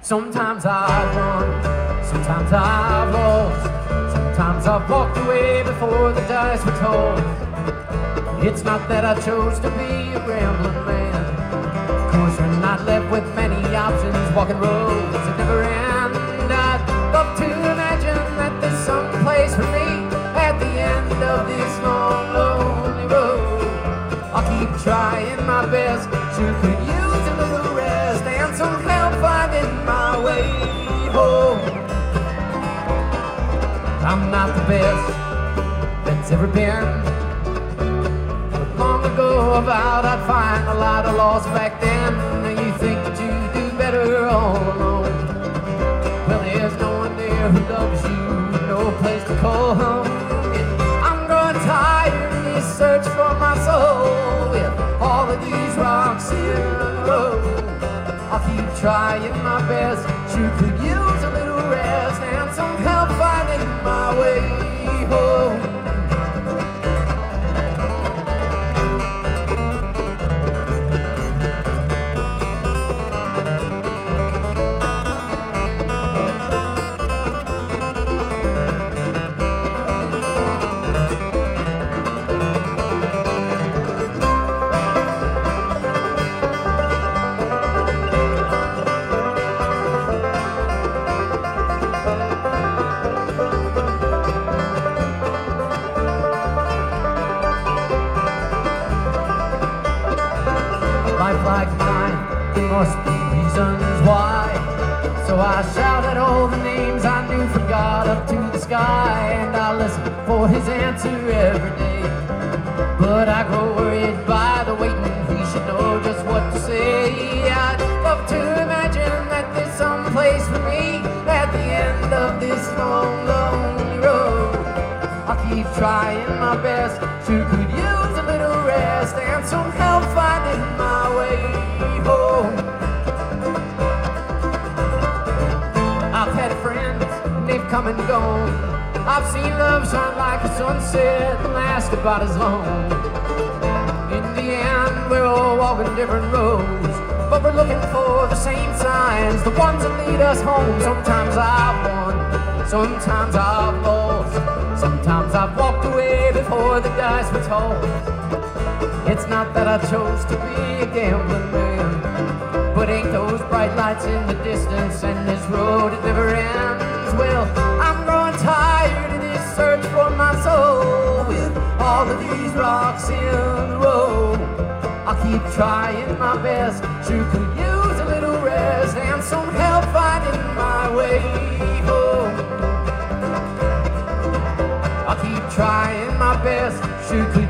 Sometimes I've won, sometimes I've lost, sometimes I've walked away before the dice were told. It's not that I chose to be a rambling man, 'cause you're not left with many options, walking roads that never end. I'd love to imagine that there's some place for me at the end of this long, lonely road. I'll keep trying my best, sure could use a little rest and some help finding my way home. I'm not the best that's ever been, but long ago I vowed I'd find a lot of loss back then. You think that you do better all alone? Well, there's no one there who loves you, no place to call home. I'm growing tired in this search for my soul, with all of these rocks in the road. I'll keep trying my best, sure could use a little rest and some help finding my way home. Life like mine, there must be reasons why. So I shout at all the names I knew from God up to the sky, and I listen for his answer every day. But I grow worried by the waiting, he should know just what to say. I'd love to imagine that there's some place for me at the end of this long, lonely road. I'll keep trying my best, sure could use a little rest and some help finding my way home. I've had friends, and they've come and gone. I've seen love shine like a sunset and last about as long. In the end, we're all walking different roads, but we're looking for the same signs, the ones that lead us home. Sometimes I've won, sometimes I've lost, sometimes I've walked away before the dice were told. It's not that I chose to be a gambling man, but ain't those bright lights in the distance and this road it never ends? Well, I'm growing tired in this search for my soul, with all of these rocks in the road. I'll keep trying my best, sure could use a little rest and some help finding my way home. I'll keep trying my best, sure could